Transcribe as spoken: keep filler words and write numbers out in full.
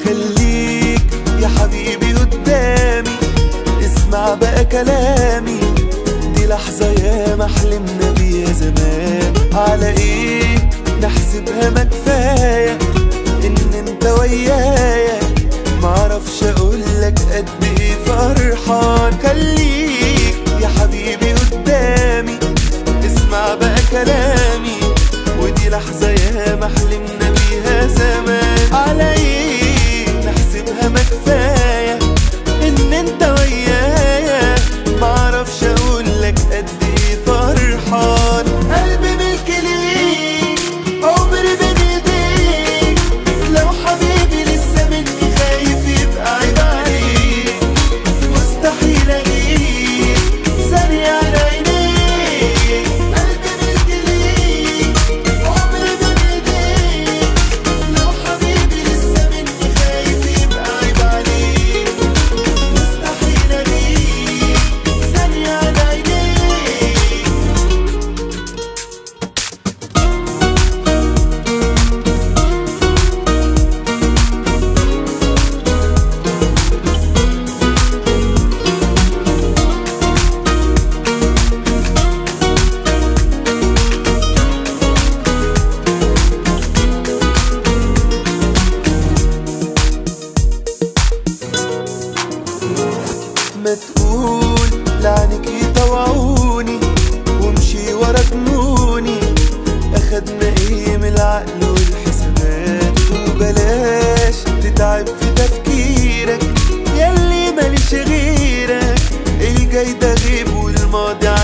خليك يا حبيبي قدامي، اسمع بقى كلامي، دي لحظة يا ما حلمنا بيها زمان. على ايه نحسبها ما كفاية ان انت ويايا، معرفش اقولك قد ايه فرحان. خليك يا حبيبي قدامي، اسمع بقى كلامي، ودي لحظة يا ما حلمنا بيها زمان. على ايه نحسبها ما كفاية ان انت ويايا، معرفش اقولك قد ايه فرحان. قلبي ملك ليك، عمري بين ايديك، لو حبيبي لسه مني خايف يبقى عيب عليك، مستحيل اغيب ثانية على عينيك. قلبي ملك ليك، عمري بين ايديك، لو حبيبي لسه مني خايف يبقى عيب عليك، مستحيل اغيب ثانية على عينيك. ما تقول لعنك يطوعوني وامشي ورا جنوني، اخدنا ايه من العقل والحسابات؟ وبلاش تتعب في تفكيرك ياللي ماليش غيرك، الجاي ده غيب والماضي